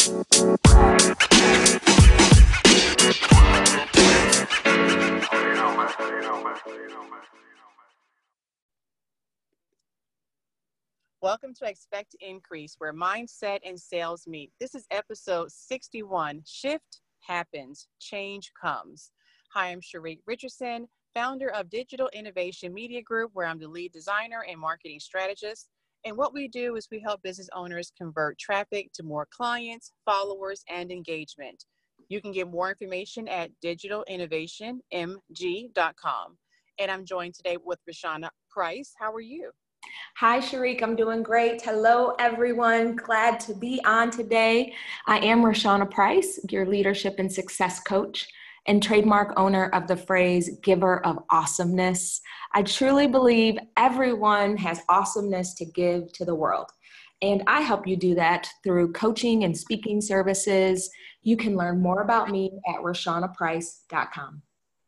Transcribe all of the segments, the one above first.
Welcome to Expect Increase, where mindset and sales meet. This is episode 61, Shift Happens, Change Comes. Hi, I'm Sharique Richardson, founder of Digital Innovation Media Group, where I'm the lead designer and marketing strategist. And what we do is we help business owners convert traffic to more clients, followers, and engagement. You can get more information at digitalinnovationmg.com. And I'm joined today with Rashana Price. How are you? Hi, Sharique. I'm doing great. Hello, everyone. Glad to be on today. I am Rashana Price, your leadership and success coach and trademark owner of the phrase giver of awesomeness. I truly believe everyone has awesomeness to give to the world. And I help you do that through coaching and speaking services. You can learn more about me at RashanaPrice.com.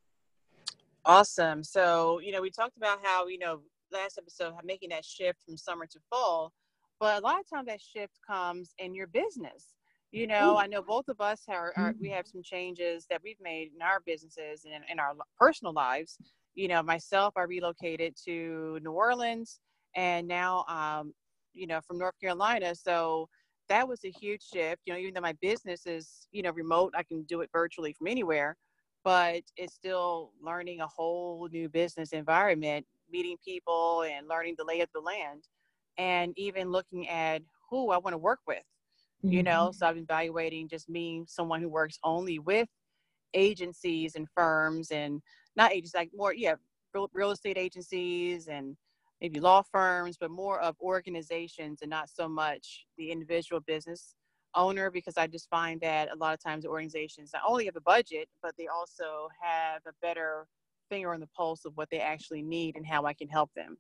Awesome. So, we talked about how, last episode, making that shift from summer to fall, but a lot of times that shift comes in your business. I know both of us we have some changes that we've made in our businesses and in our personal lives. Myself, I relocated to New Orleans and now, from North Carolina. So that was a huge shift, even though my business is, remote, I can do it virtually from anywhere, but it's still learning a whole new business environment, meeting people and learning the lay of the land, and even looking at who I want to work with, so I'm evaluating just being someone who works only with agencies and firms, and not agents, like more, real estate agencies and maybe law firms, but more of organizations and not so much the individual business owner, because I just find that a lot of times the organizations not only have a budget, but they also have a better finger on the pulse of what they actually need and how I can help them.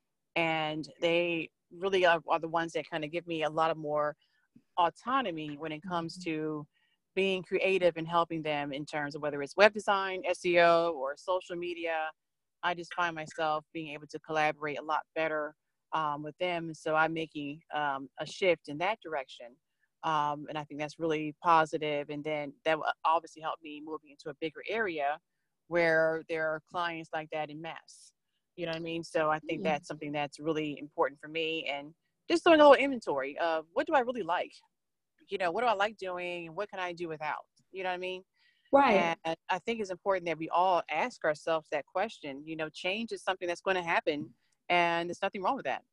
And they really are the ones that kind of give me a lot of more autonomy when it comes to being creative and helping them in terms of whether it's web design, SEO, or social media. I just find myself being able to collaborate a lot better with them. So I'm making a shift in that direction. And I think that's really positive. And then that will obviously help me moving into a bigger area where there are clients like that in mass. You know what I mean? So I think that's something that's really important for me. And just doing a little inventory of what do I really like? What do I like doing? And what can I do without? You know what I mean? Right. And I think it's important that we all ask ourselves that question. Change is something that's going to happen, and there's nothing wrong with that.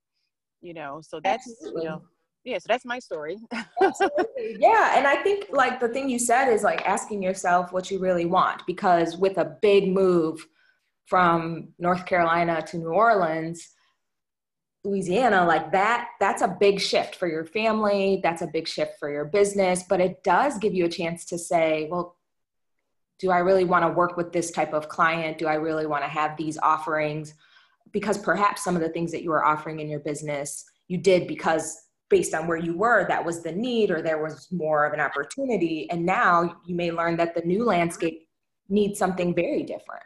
So that's, Absolutely. So that's my story. Absolutely. Yeah. And I think like the thing you said is like asking yourself what you really want, because with a big move from North Carolina to New Orleans, Louisiana, like that's a big shift for your family. That's a big shift for your business, but it does give you a chance to say, well, do I really want to work with this type of client? Do I really want to have these offerings? Because perhaps some of the things that you were offering in your business, you did because based on where you were, that was the need, or there was more of an opportunity. And now you may learn that the new landscape needs something very different.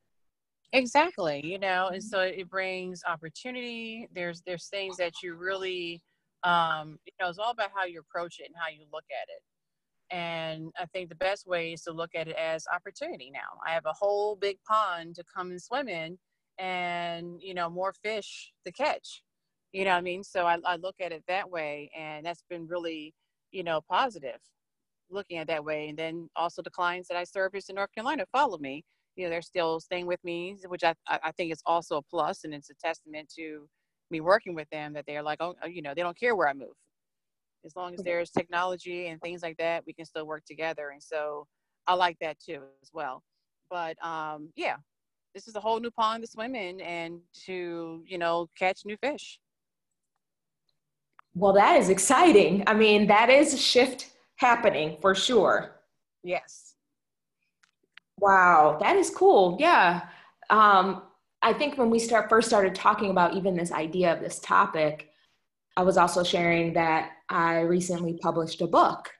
Exactly. And so it brings opportunity. There's things that you really, it's all about how you approach it and how you look at it. And I think the best way is to look at it as opportunity. Now I have a whole big pond to come and swim in, and, more fish to catch. You know what I mean? So I look at it that way, and that's been really, positive looking at that way. And then also the clients that I service in North Carolina follow me. They're still staying with me, which I think is also a plus, and it's a testament to me working with them that they're like, oh, they don't care where I move. As long as there's technology and things like that, we can still work together. And so I like that too as well. But this is a whole new pond to swim in and to, catch new fish. Well, that is exciting. I mean, that is a shift happening for sure. Yes. Wow, that is cool. Yeah. I think when we first started talking about even this idea of this topic, I was also sharing that I recently published a book,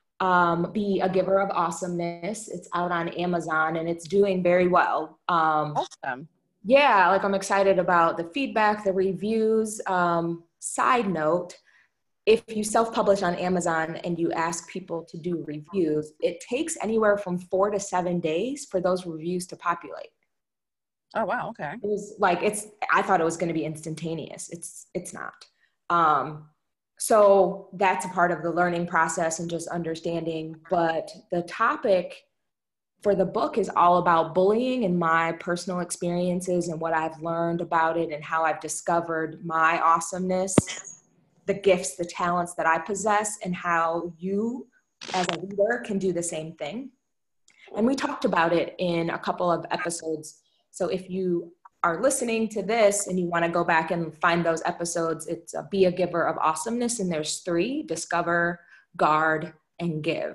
Be a Giver of Awesomeness. It's out on Amazon and it's doing very well. Awesome. Yeah, like I'm excited about the feedback, the reviews. Side note, if you self-publish on Amazon and you ask people to do reviews, it takes anywhere from 4 to 7 days for those reviews to populate. Oh, wow. Okay. It was like, I thought it was going to be instantaneous. It's not. So that's a part of the learning process and just understanding. But the topic for the book is all about bullying and my personal experiences and what I've learned about it and how I've discovered my awesomeness, the gifts, the talents that I possess, and how you as a leader can do the same thing. And we talked about it in a couple of episodes. So if you are listening to this and you want to go back and find those episodes, it's Be a Giver of Awesomeness. And there's 3: discover, guard, and give.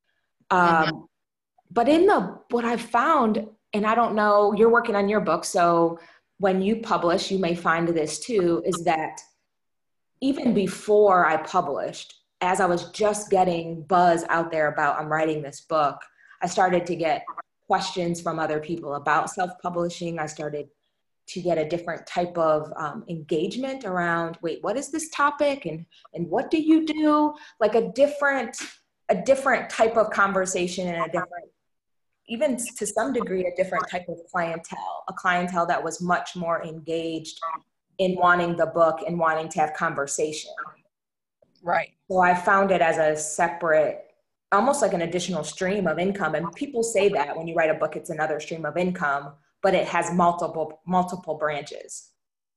But what I've found, and I don't know, you're working on your book, so when you publish, you may find this too, is that even before I published, as I was just getting buzz out there about I'm writing this book, I started to get questions from other people about self-publishing. I started to get a different type of engagement around, wait, what is this topic? And what do you do? Like a different type of conversation and a different, even to some degree, a different type of clientele, a clientele that was much more engaged in wanting the book and wanting to have conversation. Right. So I found it as a separate, almost like an additional stream of income. And people say that when you write a book, it's another stream of income, but it has multiple branches.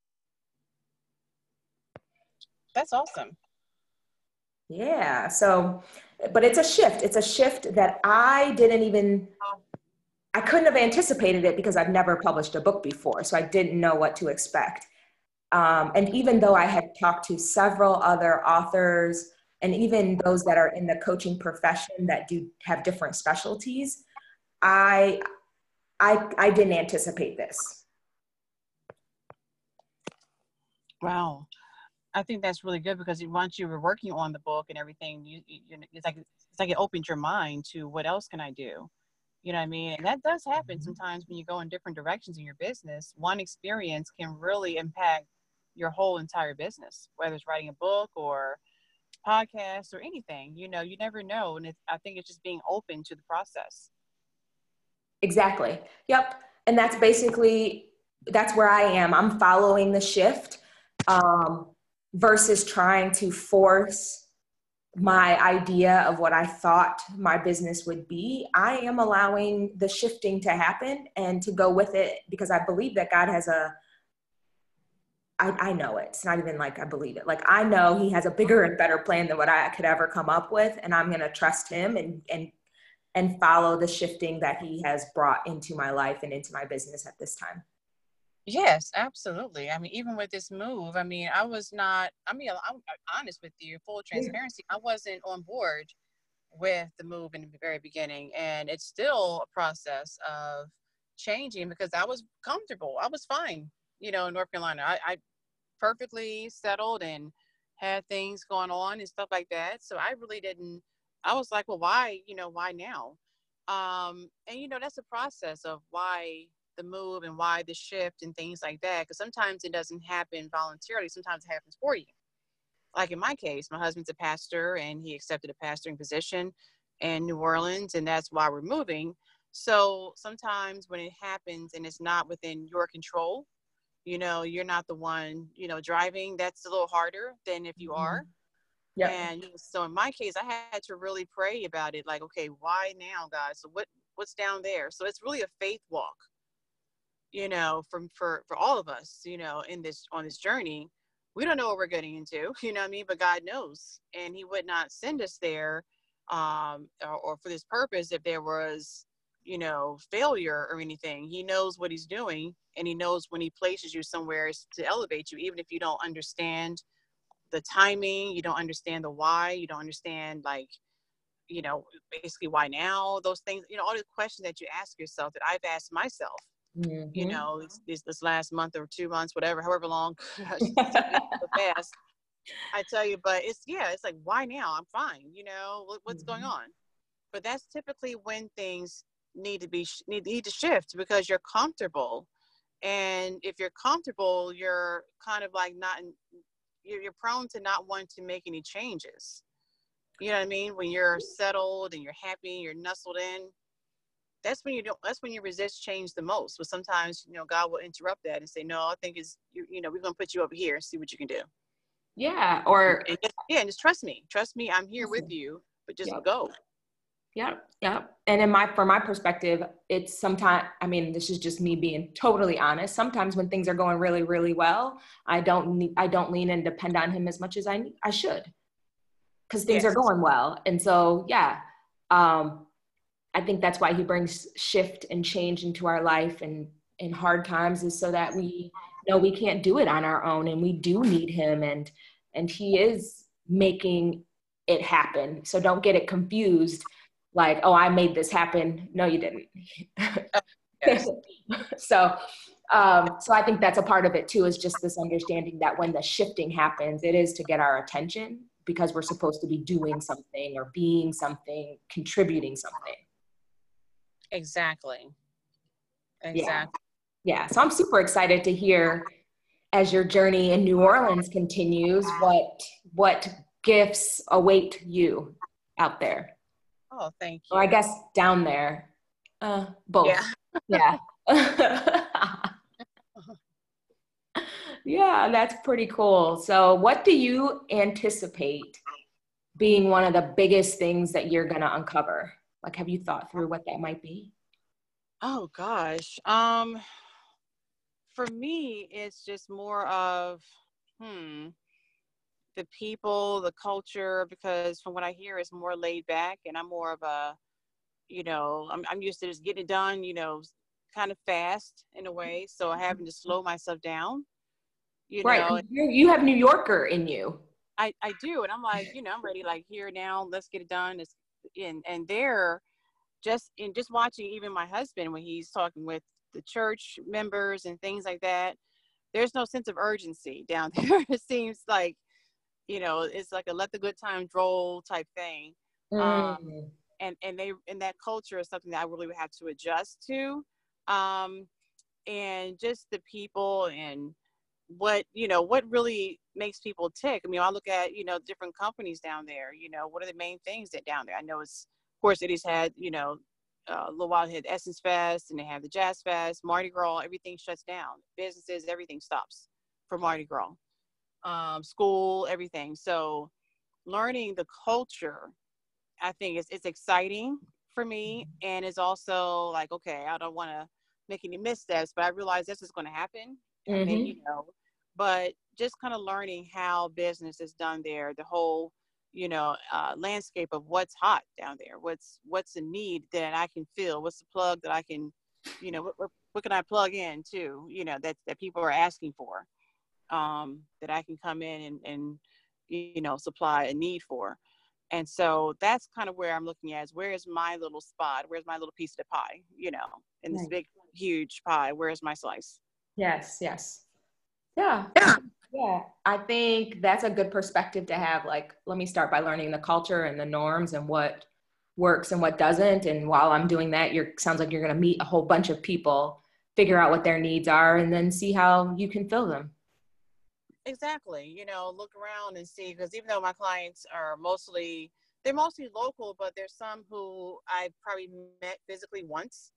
That's awesome. Yeah. So, but it's a shift. It's a shift that I couldn't have anticipated it because I've never published a book before. So I didn't know what to expect. And even though I had talked to several other authors and even those that are in the coaching profession that do have different specialties, I didn't anticipate this. Wow. I think that's really good because once you were working on the book and everything, it's like it opened your mind to what else can I do? You know what I mean? And that does happen sometimes when you go in different directions in your business. One experience can really impact your whole entire business, whether it's writing a book or podcast or anything. You never know. And I think it's just being open to the process. Exactly. Yep. And that's where I am. I'm following the shift versus trying to force my idea of what I thought my business would be. I am allowing the shifting to happen and to go with it because I believe that God has I know it. It's not even like I believe it. Like I know he has a bigger and better plan than what I could ever come up with. And I'm going to trust him and follow the shifting that he has brought into my life and into my business at this time. Yes, absolutely. I mean, even with this move, I'm honest with you, full transparency. I wasn't on board with the move in the very beginning. And it's still a process of changing because I was comfortable. I was fine, in North Carolina. I perfectly settled and had things going on and stuff like that. So I really didn't, I was like, well, why now? And that's a process of why the move and why the shift and things like that. Because sometimes it doesn't happen voluntarily. Sometimes it happens for you. Like in my case, my husband's a pastor and he accepted a pastoring position in New Orleans, and that's why we're moving. So sometimes when it happens and it's not within your control, you're not the one, driving, that's a little harder than if you are. Yeah. And so in my case, I had to really pray about it. Like, okay, why now, God? So what's down there? So it's really a faith walk, for all of us, on this journey. We don't know what we're getting into, what I mean? But God knows, and he would not send us there, or for this purpose if there was, failure or anything. He knows what he's doing, and he knows when he places you somewhere to elevate you, even if you don't understand the timing, you don't understand the why, you don't understand, like, basically why now, those things, all the questions that you ask yourself that I've asked myself, this last month or 2 months, whatever, however long, so fast, I tell you, but it's like, why now? I'm fine. What's going on? But that's typically when things need to shift because you're comfortable. And if you're comfortable, you're kind of like not, you're prone to not want to make any changes. You know what I mean? When you're settled and you're happy, you're nestled in, that's when you resist change the most. But sometimes, God will interrupt that and say, no, I think we're going to put you over here and see what you can do. Yeah. Or, and just trust me, I'm here with you, but just yep. go. Yep. Yep. And from my perspective, it's sometimes, I mean, this is just me being totally honest. Sometimes when things are going really, really well, I don't lean and depend on him as much as I should, because things are going well. And so, yeah, I think that's why he brings shift and change into our life and in hard times, is so that we know we can't do it on our own, and we do need him, and he is making it happen. So don't get it confused. Like, oh, I made this happen. No, you didn't. Yes. So I think that's a part of it too, is just this understanding that when the shifting happens, it is to get our attention, because we're supposed to be doing something or being something, contributing something. Exactly. Yeah. So I'm super excited to hear, as your journey in New Orleans continues, what gifts await you out there. Oh, thank you. Or I guess down there. Both. Yeah. Yeah, that's pretty cool. So what do you anticipate being one of the biggest things that you're going to uncover? Like, have you thought through what that might be? Oh gosh. For me, it's just more of, the people, the culture, because from what I hear, it's more laid back, and I'm more of a, I'm used to just getting it done, kind of fast in a way. So having to slow myself down, Right. You have New Yorker in you. I do. And I'm like, I'm ready, like, here now, let's get it done. And they're just watching even my husband when he's talking with the church members and things like that. There's no sense of urgency down there. It seems like, it's like a let the good times roll type thing. And that culture is something that I really would have to adjust to. And just the people and what really makes people tick. I mean, I look at, different companies down there, what are the main things that down there? I know it's, of course, it has had, a little while had Essence Fest, and they have the Jazz Fest, Mardi Gras, everything shuts down. Businesses, everything stops for Mardi Gras. School, everything. So learning the culture, I think it's exciting for me. And it's also like, okay, I don't want to make any missteps, but I realize this is going to happen. I mean, but just kind of learning how business is done there, the whole, landscape of what's hot down there, what's a need that I can fill, what's the plug that I can, what can I plug in to, that people are asking for, that I can come in and supply a need for. And so that's kind of where I'm looking at, is where is my little spot? Where's my little piece of the pie, in this big, huge pie? Where's my slice? Yes. Yeah. I think that's a good perspective to have. Like, let me start by learning the culture and the norms and what works and what doesn't. And while I'm doing that, sounds like you're going to meet a whole bunch of people, figure out what their needs are, and then see how you can fill them. Exactly. Look around and see, because even though my clients are mostly local, but there's some who I've probably met physically once,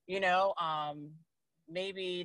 maybe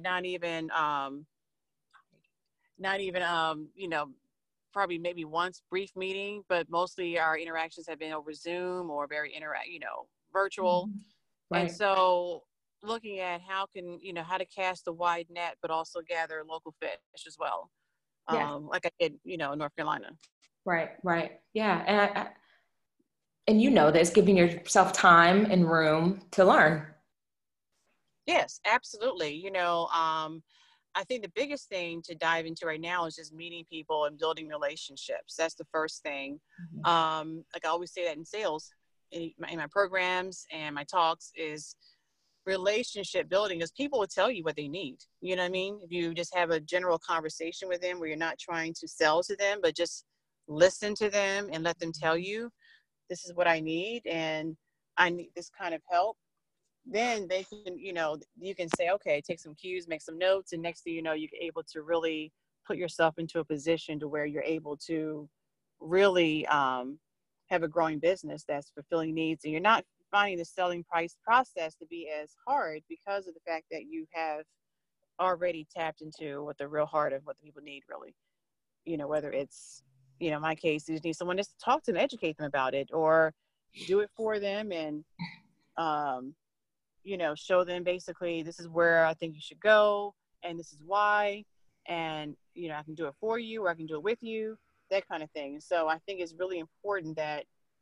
not even, probably maybe once, brief meeting, but mostly our interactions have been over Zoom or very virtual. Right. And so looking at how to cast a wide net, but also gather local fish as well. Like I did, in North Carolina. Right. Yeah. And this, giving yourself time and room to learn. Yes, absolutely. I think the biggest thing to dive into right now is just meeting people and building relationships. That's the first thing. Like I always say that in sales, in my programs and my talks, is relationship building, because people will tell you what they need. You know what I mean? If you just have a general conversation with them where you're not trying to sell to them, but just listen to them and let them tell you, this is what I need, and I need this kind of help. Then they can, you can say, okay, take some cues, make some notes. And next thing you know, you're able to really put yourself into a position to where you're able to really have a growing business that's fulfilling needs, and you're not finding the selling price process to be as hard because of the fact that you have already tapped into what the real heart of what the people need really. Whether it's, in my case, you just need someone just to talk to them, educate them about it, or do it for them, and show them basically this is where I think you should go, and this is why, and I can do it for you, or I can do it with you, that kind of thing. So I think it's really important that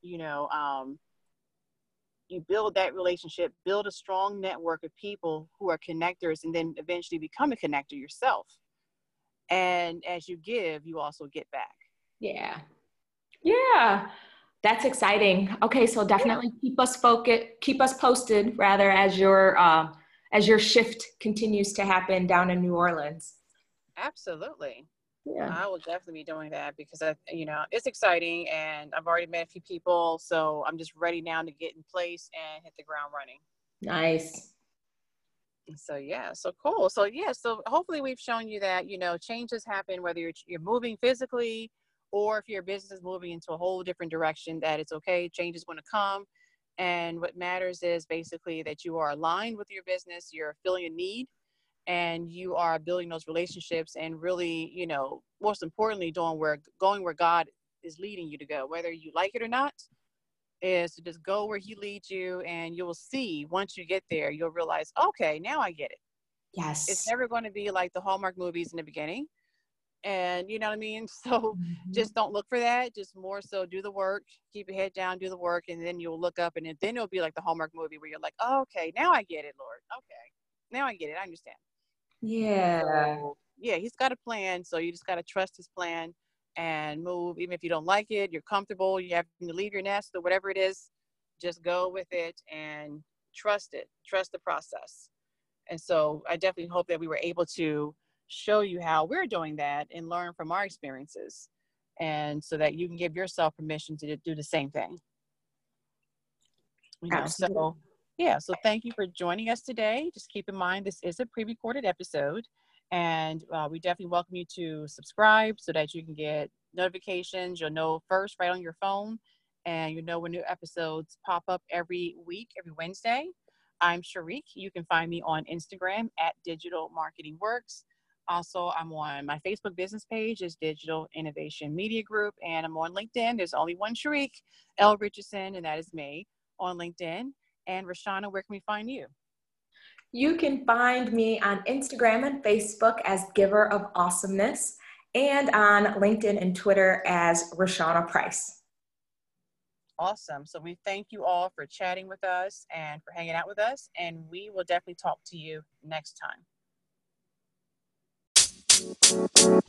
you build that relationship, build a strong network of people who are connectors, and then eventually become a connector yourself. And as you give, you also get back. Yeah. Yeah. That's exciting. Okay. So definitely keep us posted rather, as your shift continues to happen down in New Orleans. Absolutely. Yeah. I will definitely be doing that because it's exciting, and I've already met a few people. So I'm just ready now to get in place and hit the ground running. Nice. So so cool. So hopefully we've shown you that changes happen whether you're moving physically, or if your business is moving into a whole different direction, that it's okay. Change is going to come, and what matters is basically that you are aligned with your business, you're filling a need, and you are building those relationships, and really most importantly going where God is leading you to go, whether you like it or not, is to just go where he leads you, and you will see once you get there, you'll realize, okay, now I get it. Yes. It's never going to be like the Hallmark movies in the beginning. And you know what I mean? So just don't look for that. Just more so do the work, keep your head down, do the work. And then you'll look up, and then it'll be like the Hallmark movie where you're like, oh, okay, now I get it, Lord. Okay. Now I get it. I understand. Yeah. So, he's got a plan. So you just got to trust his plan and move. Even if you don't like it, you're comfortable, you have to leave your nest or whatever it is, just go with it and trust it. Trust the process. And so I definitely hope that we were able to show you how we're doing that and learn from our experiences, and so that you can give yourself permission to do the same thing. So thank you for joining us today. Just keep in mind, this is a pre-recorded episode, and we definitely welcome you to subscribe so that you can get notifications. You'll know first right on your phone, and when new episodes pop up every week, every Wednesday. I'm Sharique. You can find me on Instagram at Digital Marketing Works. Also, I'm on my Facebook business page is Digital Innovation Media Group, and I'm on LinkedIn. There's only one Sharique, L. Richardson, and that is me on LinkedIn. And Rashana, where can we find you? You can find me on Instagram and Facebook as Giver of Awesomeness, and on LinkedIn and Twitter as Rashana Price. Awesome. So we thank you all for chatting with us and for hanging out with us, and we will definitely talk to you next time.